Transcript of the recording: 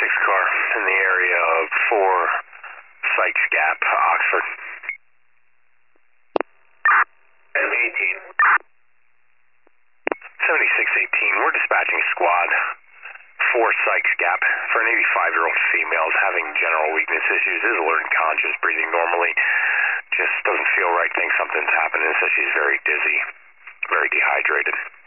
car in the area of 4 Sykes Gap, Oxford. And 18. 7618, we're dispatching squad 4 Sykes Gap for an 85-year-old female is having general weakness issues, is alert and conscious, breathing normally, just doesn't feel right, thinks something's happening, says she's very dizzy, very dehydrated.